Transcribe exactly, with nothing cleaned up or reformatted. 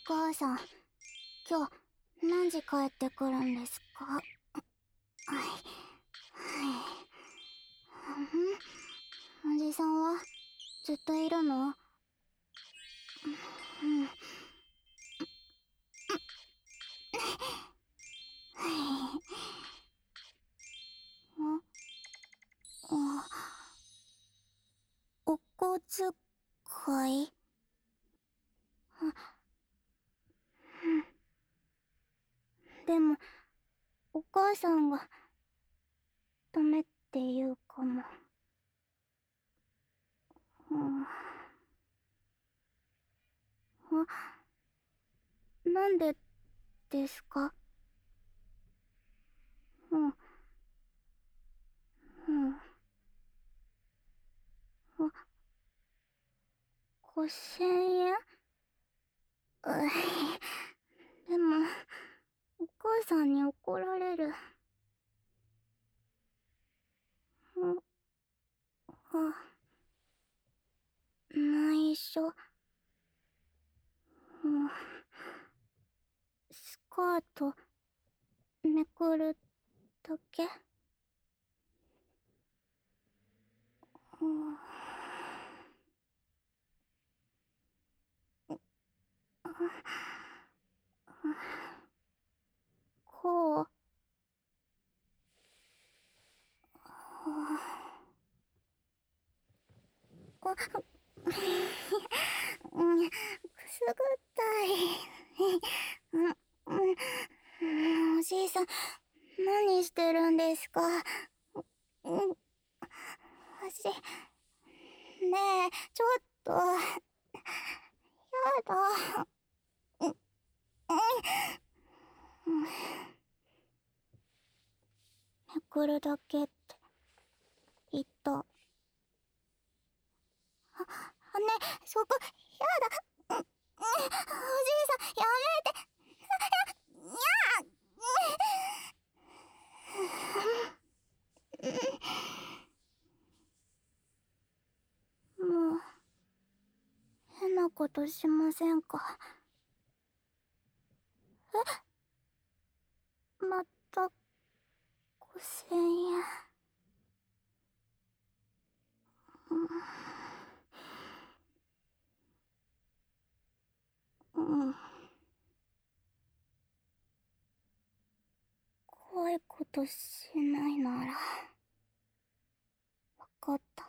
母さん、今日何時帰ってくるんですか？はい。はい。んおじさんはずっといるの？うん。はい。あ、お小遣い？でも、お母さんがダメって言うかも。うん。あ、なんでですか？うん。うん。あ、ごせんえん？うい。でも、お母さんに怒られる。うん。あ、内緒。うん。スカートめくるだけ。うん。こう。あ、うん、くすぐったい。うん、うん、おじいさん、何してるんですか？うん、足、ねえ、ちょっと、やだ。うん、うん、めくるだけって言った。あ、あね、そこ、やだ。うん、うん、おじいさん、やめて。にゃー。もう、変なことしませんか？え、また、ごせんえん。うん。うん。怖いことしないなら、わかった。